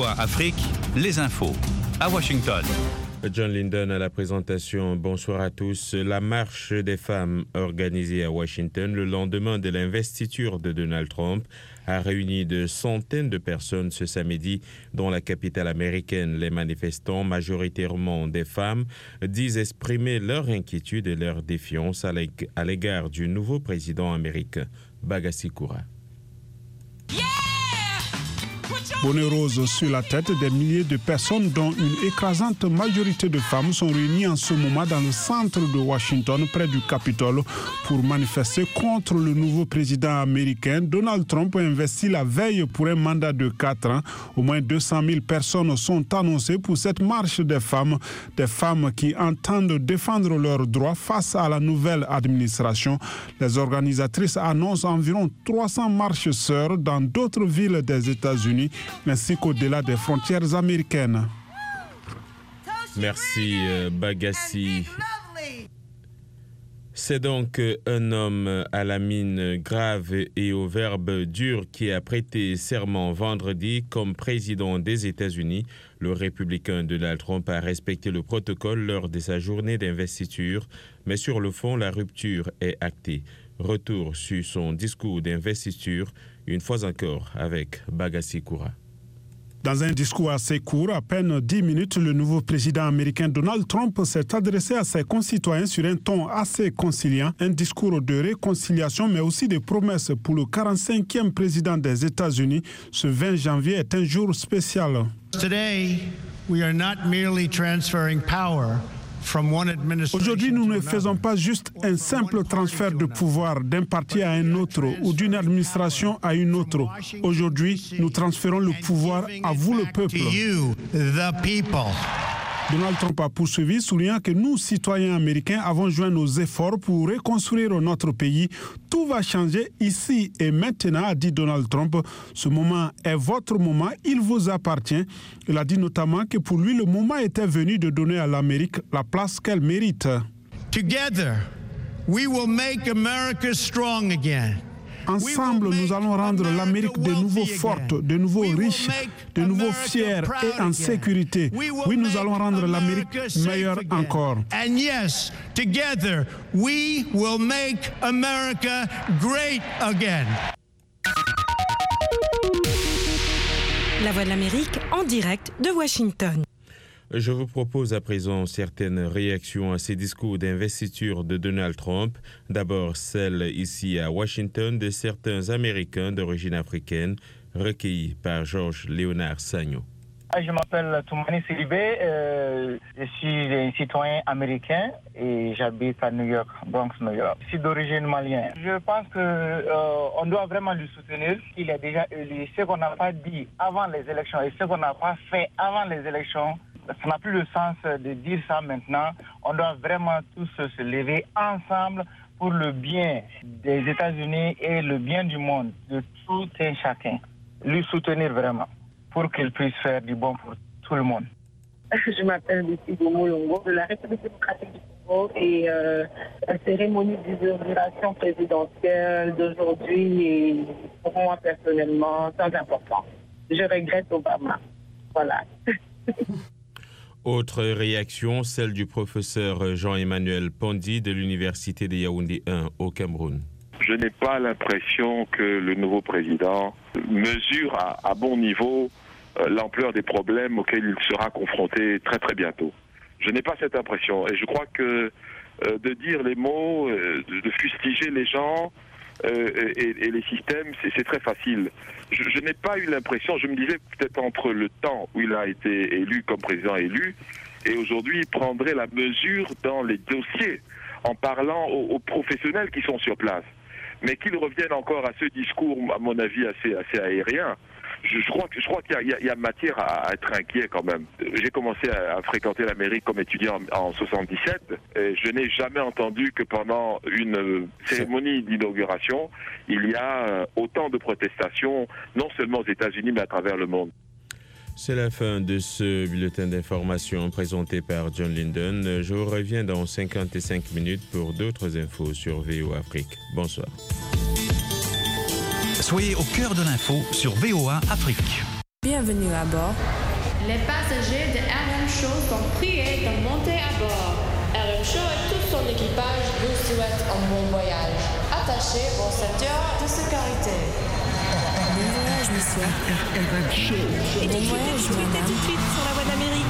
VOA Afrique, les infos. À Washington. John Linden à la présentation. Bonsoir à tous. La marche des femmes organisée à Washington le lendemain de l'investiture de Donald Trump a réuni de centaines de personnes ce samedi dans la capitale américaine. Les manifestants, majoritairement des femmes, disent exprimer leur inquiétude et leur défiance à l'égard du nouveau président américain, Bagassi Koura. Bonnet rose sur la tête, des milliers de personnes, dont une écrasante majorité de femmes, sont réunies en ce moment dans le centre de Washington, près du Capitole, pour manifester contre le nouveau président américain. Donald Trump a investi la veille pour un mandat de 4 ans. Au moins 200 000 personnes sont annoncées pour cette marche des femmes qui entendent défendre leurs droits face à la nouvelle administration. Les organisatrices annoncent environ 300 marcheurs dans d'autres villes des États-Unis, ainsi qu'au-delà des frontières américaines. Merci Bagassi. C'est donc un homme à la mine grave et au verbe dur qui a prêté serment vendredi comme président des États-Unis. Le républicain Donald Trump a respecté le protocole lors de sa journée d'investiture, mais sur le fond, la rupture est actée. Retour sur son discours d'investiture, une fois encore avec Bagassi Koura. Dans un discours assez court, à peine 10 minutes, le nouveau président américain Donald Trump s'est adressé à ses concitoyens sur un ton assez conciliant, un discours de réconciliation, mais aussi de promesses pour le 45e président des États-Unis. Ce 20 janvier est un jour spécial. Today, we are not merely transferring power. Aujourd'hui, nous ne faisons pas juste un simple transfert de pouvoir d'un parti à un autre ou d'une administration à une autre. Aujourd'hui, nous transférons le pouvoir à vous, le peuple. Donald Trump a poursuivi, soulignant que nous, citoyens américains, avons joint nos efforts pour reconstruire notre pays. Tout va changer ici et maintenant, a dit Donald Trump. Ce moment est votre moment, il vous appartient. Il a dit notamment que pour lui, le moment était venu de donner à l'Amérique la place qu'elle mérite. Together, we will make America strong again. Ensemble, nous allons rendre l'Amérique de nouveau forte, de nouveau riche, de nouveau fière et en sécurité. Oui, nous allons rendre l'Amérique meilleure encore. And yes, together, we will make America great again. La Voix de l'Amérique en direct de Washington. Je vous propose à présent certaines réactions à ces discours d'investiture de Donald Trump. D'abord, celle ici à Washington de certains Américains d'origine africaine, recueillis par Georges Léonard Sagnon. Je m'appelle Toumani Silibé, je suis un citoyen américain et j'habite à New York, Bronx, New York. Je suis d'origine malienne. Je pense qu'on doit vraiment lui soutenir. Il a déjà élu ce qu'on n'a pas dit avant les élections et ce qu'on n'a pas fait avant les élections. Ça n'a plus le sens de dire ça maintenant. On doit vraiment tous se lever ensemble pour le bien des États-Unis et le bien du monde, de tout un chacun. Lui soutenir vraiment pour qu'il puisse faire du bon pour tout le monde. Je m'appelle Lucie Gomo-Longo de la République démocratique du Congo et la cérémonie d'inauguration présidentielle d'aujourd'hui est pour moi personnellement sans importance. Je regrette Obama. Voilà. Autre réaction, celle du professeur Jean-Emmanuel Pondi de l'Université de Yaoundé 1 au Cameroun. Je n'ai pas l'impression que le nouveau président mesure à bon niveau l'ampleur des problèmes auxquels il sera confronté très très bientôt. Je n'ai pas cette impression et je crois que de dire les mots, de fustiger les gens et les systèmes, c'est très facile. Je n'ai pas eu l'impression, je me disais peut-être entre le temps où il a été élu comme président élu et aujourd'hui il prendrait la mesure dans les dossiers en parlant aux professionnels qui sont sur place. Mais qu'ils reviennent encore à ce discours, à mon avis, assez aérien. Je crois qu'il y a matière à être inquiet quand même. J'ai commencé à fréquenter l'Amérique comme étudiant en 77 et je n'ai jamais entendu que pendant une cérémonie d'inauguration, il y a autant de protestations, non seulement aux États-Unis, mais à travers le monde. C'est la fin de ce bulletin d'information présenté par John Linden. Je vous reviens dans 55 minutes pour d'autres infos sur VOA Afrique. Bonsoir. Soyez au cœur de l'info sur VOA Afrique. Bienvenue à bord. Les passagers de RM Show sont priés de monter à bord. RM Show et tout son équipage vous souhaitent un bon voyage. Attachez vos ceintures de sécurité. Bon voyage, monsieur. RM Show. Et bon voyage, madame. Tout de suite sur la voie de l'Amérique.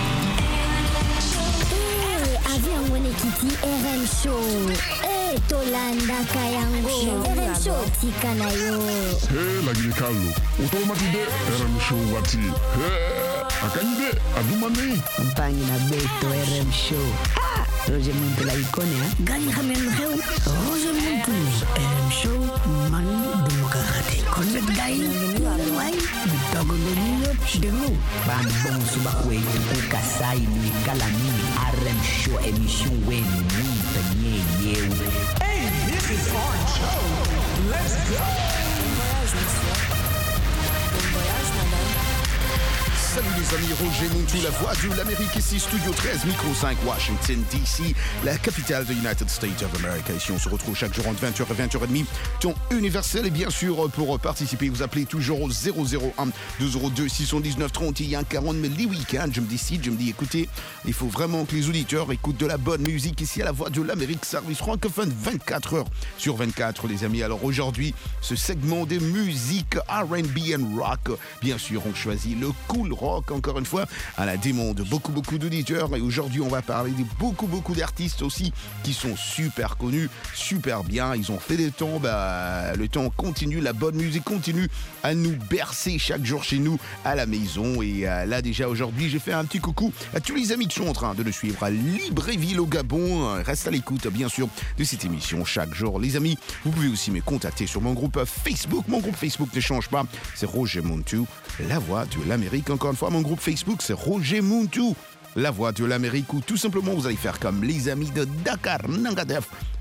Avion mwenyekiti RM Show. Tolanda kayango. RM Show tika nayo. Lagini Carlo. Automatide RM Show wati. Akanyide adumani. Mpangi na beto RM Show. Roger Muntu la icône, hein? Gani khamen xew. Roger Muntu. RM Show man démocratique. Connect day. Way. Bitogo lelilo deglu. Ban bon suba kwe ku kasai ni kalami. RM Show émission wen ni panye yew. Hey, this is our show. Let's go. Bon voyage, monsieur. Bon voyage, madame. Salut les amis, Roger Muntu, la voix de l'Amérique, ici Studio 13, Micro 5, Washington DC, la capitale de United States of America. Ici on se retrouve chaque jour entre 20h et 20h30, ton universel. Et bien sûr, pour participer, vous appelez toujours au 001 202 619 31 40. Mais les week-ends, je me dis, écoutez, il faut vraiment que les auditeurs écoutent de la bonne musique ici à la voix de l'Amérique, service francophone 24 heures sur 24, les amis. Alors aujourd'hui, ce segment de musique R&B and rock, bien sûr, on choisit le cool rock, encore une fois, à la demande de beaucoup d'auditeurs. Et aujourd'hui, on va parler de beaucoup d'artistes aussi qui sont super connus, super bien. Ils ont fait des temps, le temps continue, la bonne musique continue à nous bercer chaque jour chez nous à la maison. Et là, déjà, aujourd'hui, j'ai fait un petit coucou à tous les amis qui sont en train de nous suivre à Libreville au Gabon. Reste à l'écoute, bien sûr, de cette émission chaque jour. Les amis, vous pouvez aussi me contacter sur mon groupe Facebook. Mon groupe Facebook ne change pas, c'est Roger Muntu, la voix de l'Amérique. Encore une fois, mon groupe Facebook, c'est Roger Muntu, la voix de l'Amérique, ou tout simplement, vous allez faire comme les amis de Dakar, Nangadef.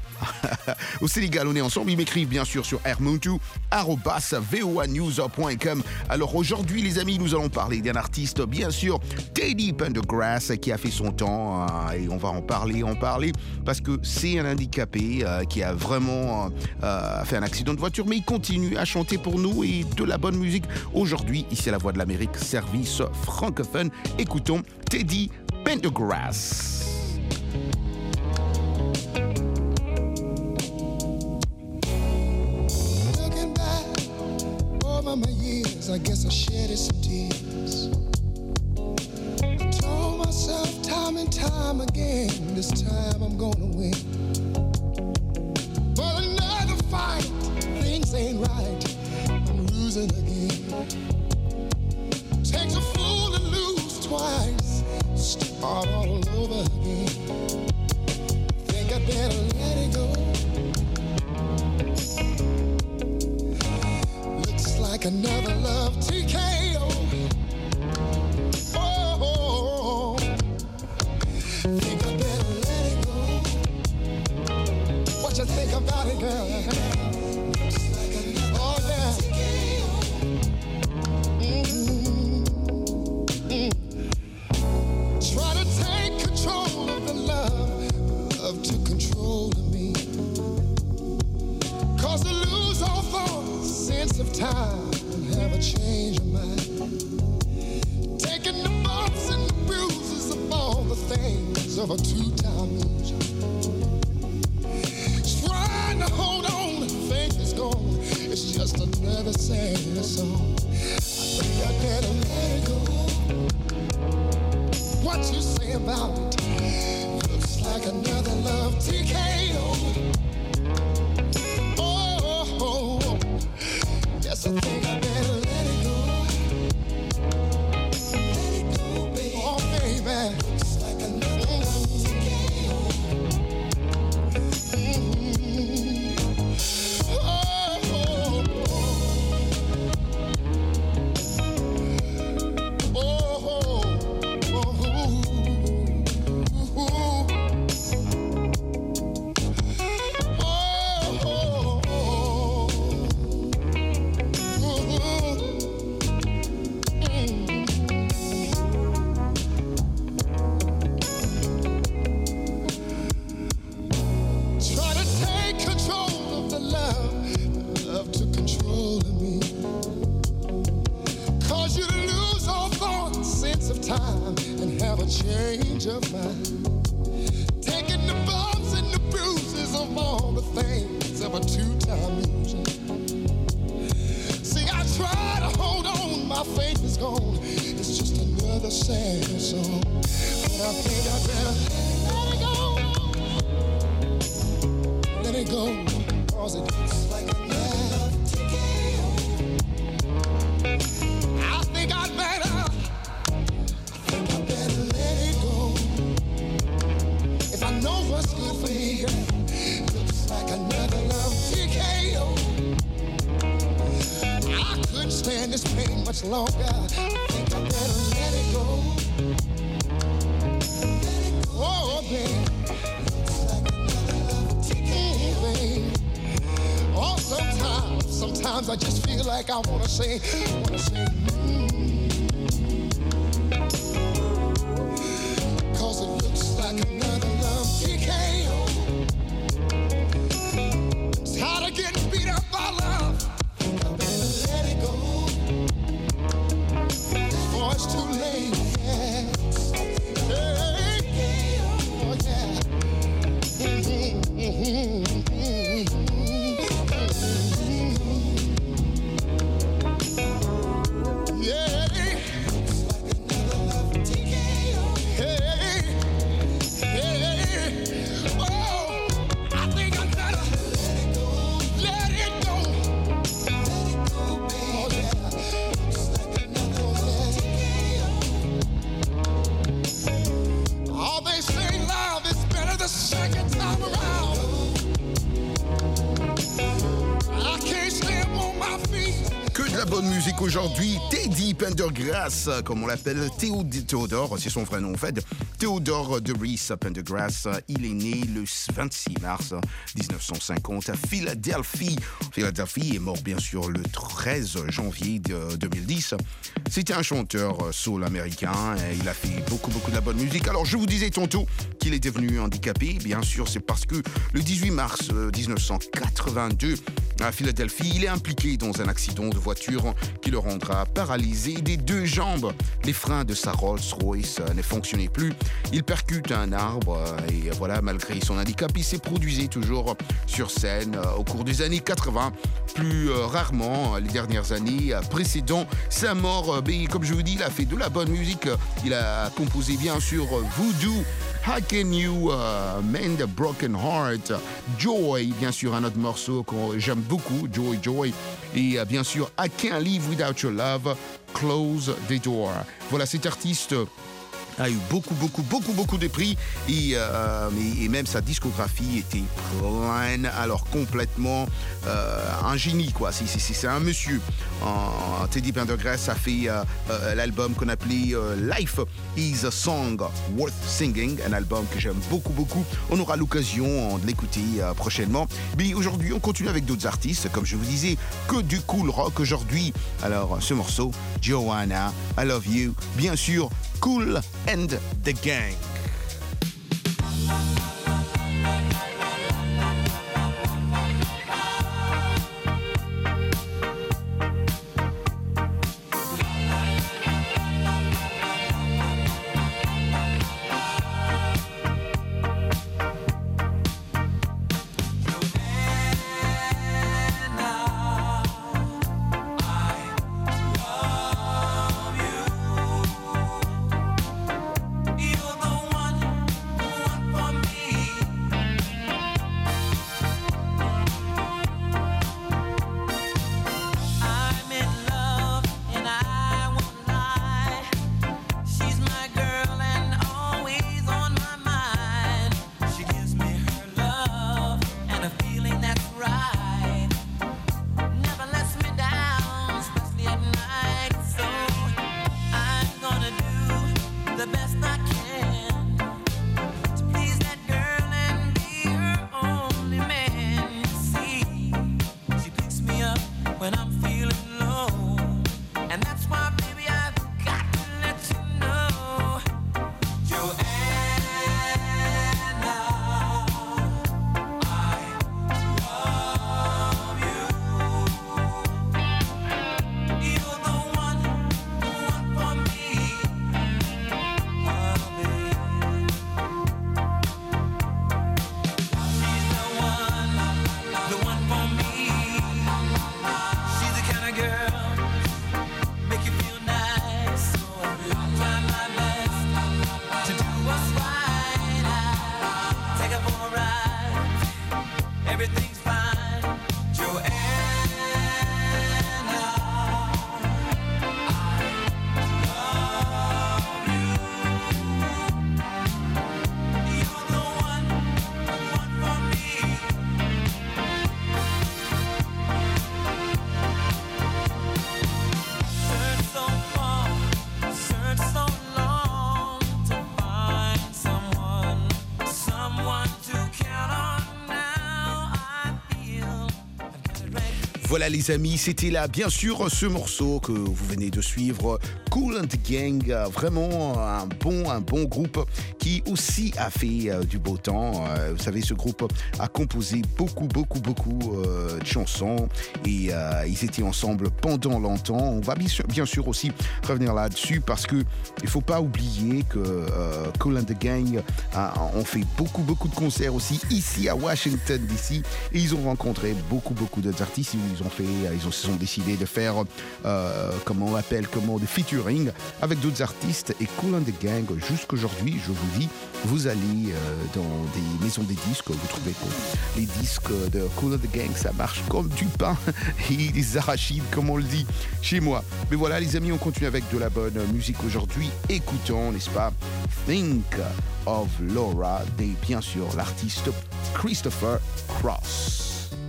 Au Sénégal, on est ensemble. Ils m'écrivent bien sûr sur rmuntu@voanews.com. Alors aujourd'hui, les amis, nous allons parler d'un artiste, bien sûr, Teddy Pendergrass, qui a fait son temps, et on va en parler, parce que c'est un handicapé qui a vraiment fait un accident de voiture, mais il continue à chanter pour nous et de la bonne musique. Aujourd'hui, ici à la Voix de l'Amérique, service francophone. Écoutons Teddy Pendergrass. My years, I guess I shedded some tears. I told myself time and time again, this time I'm gonna win. But another fight, things ain't right, I'm losing again. Takes a fool to lose twice, start all over again. Think I better let it go. Like another love TKO. Oh, think I better let it go. What you think about it, girl? Oh yeah. Try to take control of the love to control me. Cause to lose all thoughts, sense of time. Have a change of mind. Taking the bumps and the bruises of all the things of a two-time loser. Trying to hold on, faith is gone. It's just another sad song. I think I better let it go. What you say about it? Looks like another love TKO. Oh, yes, I think I better let it go. Let it go, baby. Oh, baby. Looks like another love TKO. a change of mind. Taking the bumps and the bruises of all the things of a two-time loser. See, I try to hold on, my faith is gone. It's just another sad song. But I think I better let it go, cause it's like a love TKO. I think I better let it go. If I know what's good for me, looks like another love TKO. I couldn't stand this pain much longer. I think I better let it go. Oh, baby. Oh, sometimes I just feel like I wanna say, Cause it looks like another love TKO. Tired of getting beat up by love. I better let it go. Before it's too late. Yeah. Hey, oh yeah. Second time around, I can't stand on my feet. Que de la bonne musique aujourd'hui. Teddy Pendergrass, comme on l'appelle, Théodore, c'est son vrai nom en fait. Théodore de Reese Pendergrass, il est né le 26 mars 1950 à Philadelphie. Philadelphie est mort bien sûr le 13 janvier 2010. C'était un chanteur soul américain et il a fait beaucoup de la bonne musique. Alors je vous disais tantôt qu'il est devenu handicapé. Bien sûr, c'est parce que le 18 mars 1982 à Philadelphie, il est impliqué dans un accident de voiture qui le rendra paralysé des deux jambes. Les freins de sa Rolls-Royce ne fonctionnaient plus. Il percute un arbre et voilà, malgré son handicap, il s'est produit toujours sur scène au cours des années 80, plus rarement les dernières années précédant sa mort. Mais comme je vous dis, il a fait de la bonne musique. Il a composé bien sûr Voodoo, How Can You Mend a Broken Heart, Joy, bien sûr un autre morceau que j'aime beaucoup, Joy, et bien sûr I Can't Live Without Your Love, Close the Door. Voilà, cet artiste a eu beaucoup de prix et même sa discographie était pleine, alors complètement un génie quoi. C'est un monsieur. Teddy Pendergrass a fait l'album qu'on appelait Life is a Song Worth Singing, un album que j'aime beaucoup. On aura l'occasion de l'écouter prochainement. Mais aujourd'hui, on continue avec d'autres artistes, comme je vous disais, que du cool rock aujourd'hui. Alors, ce morceau, Joanna, I Love You, bien sûr, Kool and the Gang. You're the one for me. Voilà les amis, c'était là bien sûr ce morceau que vous venez de suivre, Kool and the Gang, vraiment un bon groupe qui aussi a fait du beau temps. Vous savez, ce groupe a composé beaucoup de chansons et ils étaient ensemble pendant longtemps. On va bien sûr aussi revenir là-dessus parce que il faut pas oublier que Kool and the Gang ont fait beaucoup de concerts aussi ici à Washington DC et ils ont rencontré beaucoup d'autres artistes. Ils se sont décidés de faire des featuring avec d'autres artistes et Kool and the Gang jusqu'aujourd'hui, je vous dis, vous allez dans des maisons des disques, vous trouvez que les disques de Kool and the Gang ça marche comme du pain et des arachides comme on le dit chez moi. Mais voilà les amis, on continue avec de la bonne musique aujourd'hui. Écoutons, n'est-ce pas, Think of Laura et bien sûr l'artiste Christopher Cross.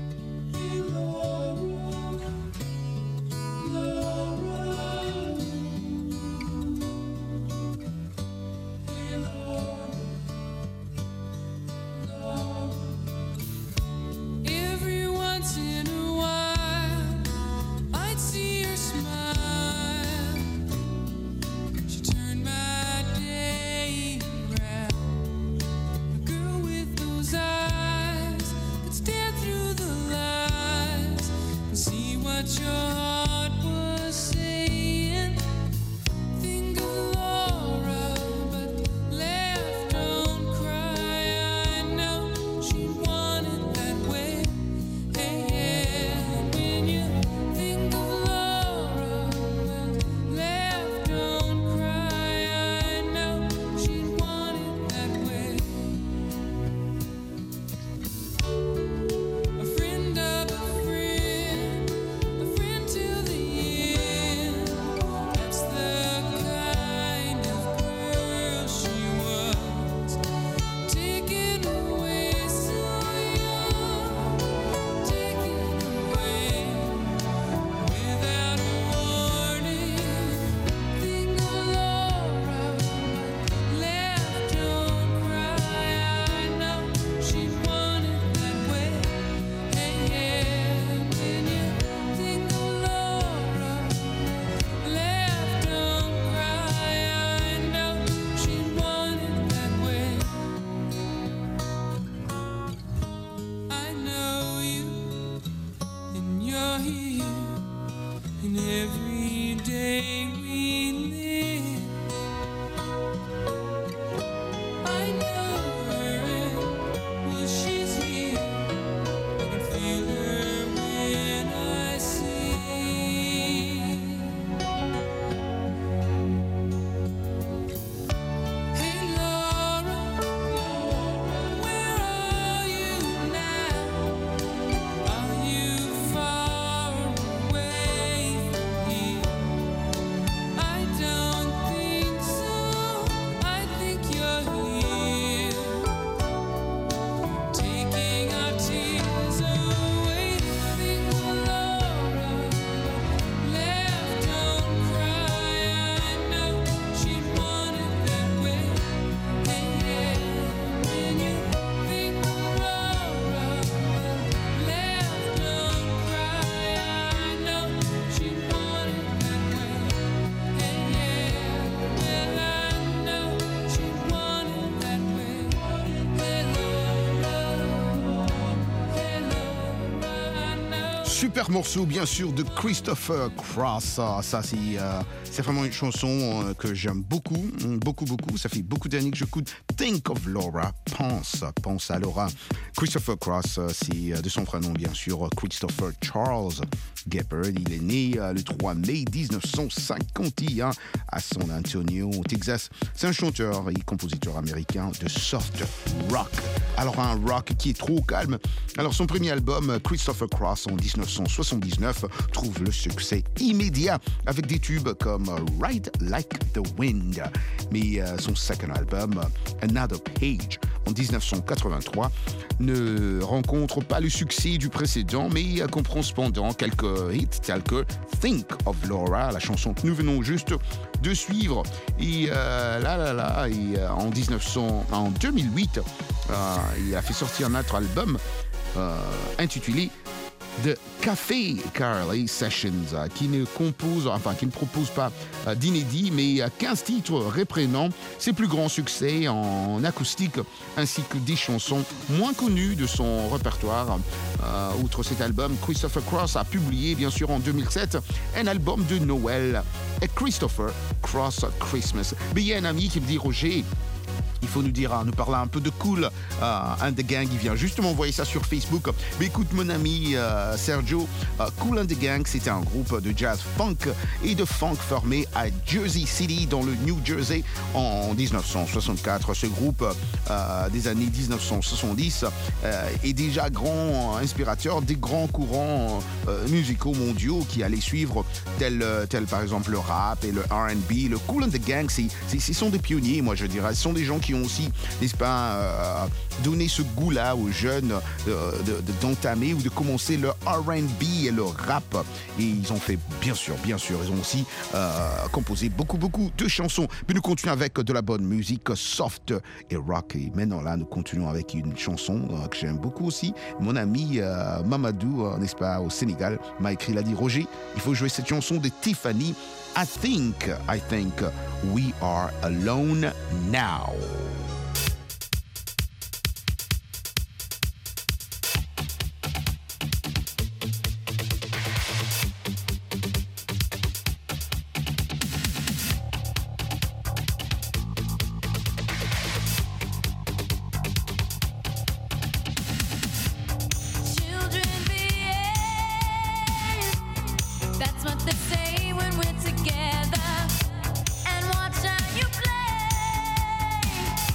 Super morceau bien sûr de Christopher Cross. Ça c'est vraiment une chanson que j'aime beaucoup. Ça fait beaucoup d'années que j'écoute. Think of Laura, pense à Laura. Christopher Cross, c'est de son prénom bien sûr Christopher Charles Gepard. Il est né le 3 mai 1951 à San Antonio, au Texas. C'est un chanteur et compositeur américain de soft rock. Alors un rock qui est trop calme. Alors son premier album, Christopher Cross, en 1979, trouve le succès immédiat avec des tubes comme Ride Like the Wind. Mais son second album, Another Page, en 1983, ne rencontre pas le succès du précédent, mais comprend cependant quelques hits tels que Think of Laura, la chanson que nous venons juste de suivre. Et en 2008, il a fait sortir un autre album intitulé The Café Carly Sessions, qui ne propose pas d'inédit, mais 15 titres reprenant ses plus grands succès en acoustique, ainsi que des chansons moins connues de son répertoire. Outre cet album, Christopher Cross a publié, bien sûr, en 2007, un album de Noël, A Christopher Cross Christmas. Mais il y a un ami qui me dit, Roger, il faut nous parler un peu de Kool and the Gang. Il vient justement envoyer ça sur Facebook. Mais écoute, mon ami Sergio, Kool and the Gang, c'était un groupe de jazz funk et de funk formé à Jersey City, dans le New Jersey, en 1964. Ce groupe des années 1970 est déjà grand inspirateur des grands courants musicaux mondiaux qui allaient suivre, tel par exemple le rap et le R&B. Le Kool and the Gang, ce sont des pionniers, moi je dirais. Ce sont des gens qui ont aussi, n'est-ce pas, donné ce goût-là aux jeunes d'entamer ou de commencer le R&B et le rap. Et ils ont fait, bien sûr, ils ont aussi composé beaucoup de chansons. Mais nous continuons avec de la bonne musique soft et rock. Et maintenant là, nous continuons avec une chanson que j'aime beaucoup aussi. Mon ami Mamadou, n'est-ce pas, au Sénégal, m'a écrit, il a dit, Roger, il faut jouer cette chanson de Tiffany, I think we are alone now. Together and watch how you play.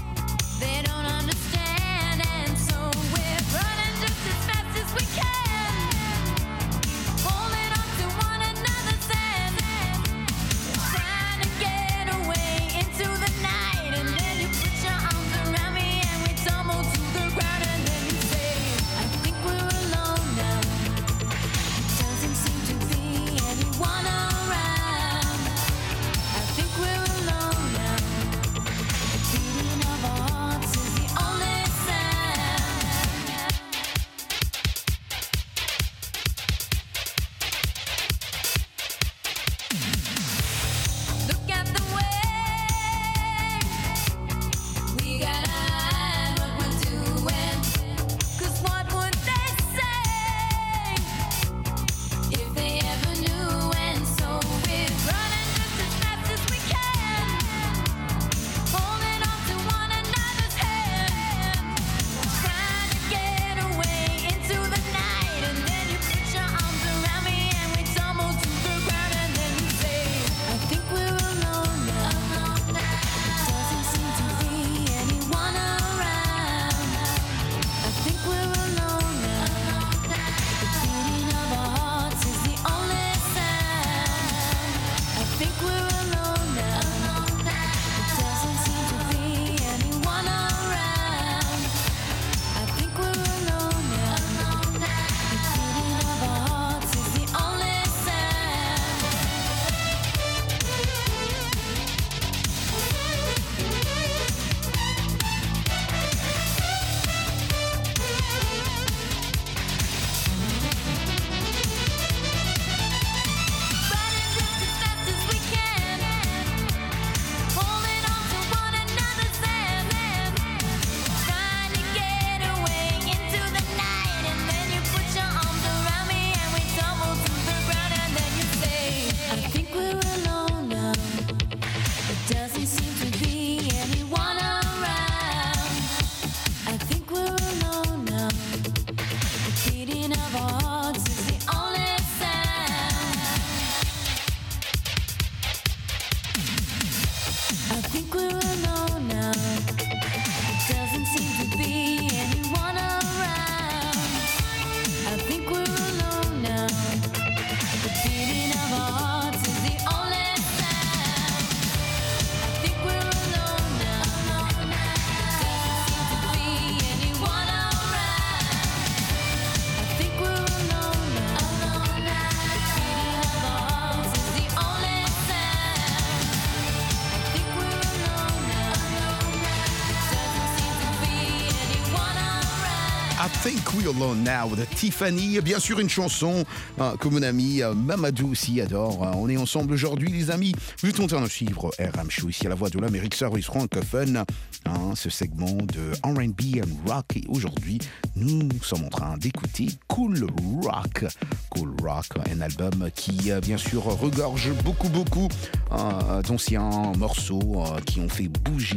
I Think We're Alone Now de Tiffany. Bien sûr, une chanson que mon ami Mamadou aussi adore. On est ensemble aujourd'hui, les amis. Vous êtes en train de suivre RM Show ici à la Voix de l'Amérique, service francophone. Ce segment de R&B and Rock. Et aujourd'hui, nous sommes en train d'écouter Cool Rock. Cool Rock, un album qui, bien sûr, regorge beaucoup d'anciens morceaux qui ont fait bouger.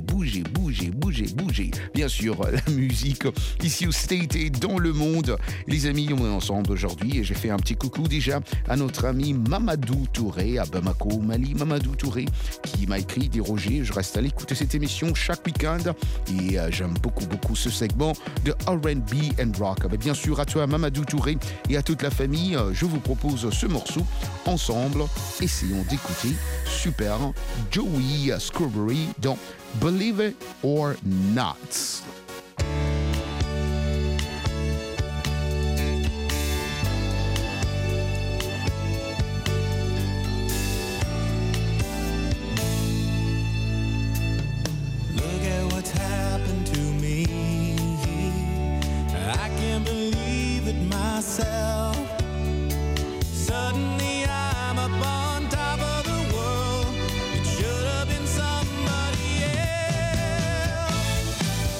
Bien sûr, la musique ici au State et dans le monde. Les amis, on est ensemble aujourd'hui et j'ai fait un petit coucou déjà à notre ami Mamadou Touré à Bamako, Mali. Mamadou Touré qui m'a écrit, dit Roger, je reste à l'écoute de cette émission chaque week-end et j'aime beaucoup ce segment de R&B and Rock. Mais bien sûr, à toi Mamadou Touré et à toute la famille, je vous propose ce morceau ensemble. Essayons d'écouter super Joey Screwbury dans Believe It or Not. Suddenly I'm up on top of the world. It should have been somebody else.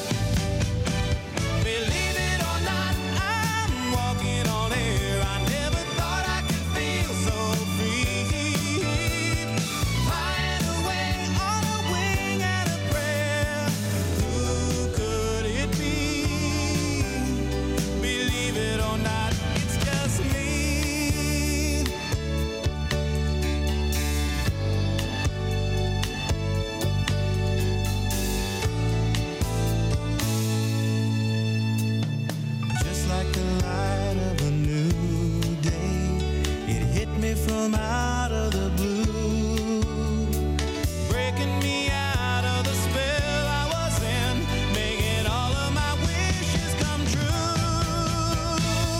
Believe it or not, I'm walking on air. I never thought I could feel so free. Flying away on a wing and a prayer. Who could it be? Believe it or not, it's just me. Just like the light of a new day, it hit me from out of the blue, breaking me out of the spell I was in, making all of my wishes come true.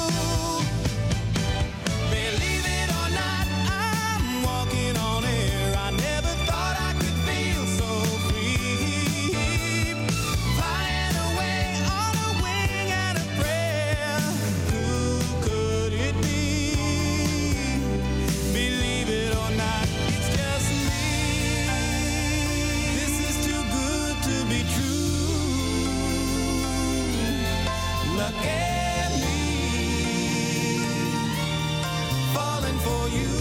Believe it or not, I'm walking on air. I never thought I could feel so free. Flying away on a wing and a prayer. Who could it be? Believe it or not, it's just me. This is too good to be true. Look at me, falling for you.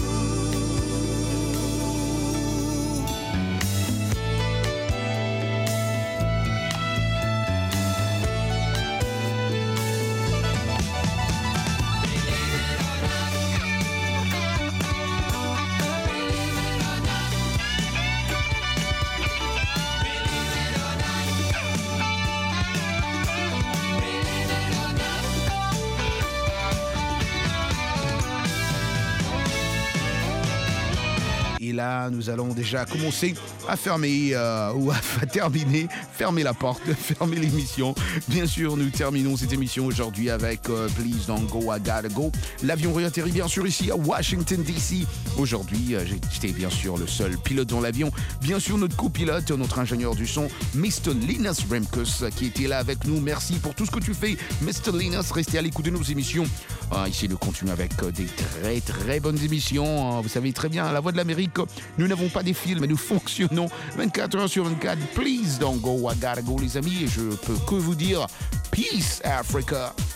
Et là, nous allons déjà commencer à fermer ou à terminer, fermer la porte, fermer l'émission. Bien sûr, nous terminons cette émission aujourd'hui avec Please Don't Go, I Gotta Go. L'avion réatterrit bien sûr ici à Washington DC. Aujourd'hui, j'étais bien sûr le seul pilote dans l'avion. Bien sûr, notre copilote, notre ingénieur du son, Mr. Linus Remkus, qui était là avec nous. Merci pour tout ce que tu fais, Mr. Linus. Restez à l'écoute de nos émissions. Ici, nous continuons avec des très bonnes émissions. Vous savez très bien, à la Voix de l'Amérique, nous n'avons pas des films, mais nous fonctionnons 24 heures sur 24. Please don't go, I gotta go, les amis. Et je peux que vous dire, peace, Africa.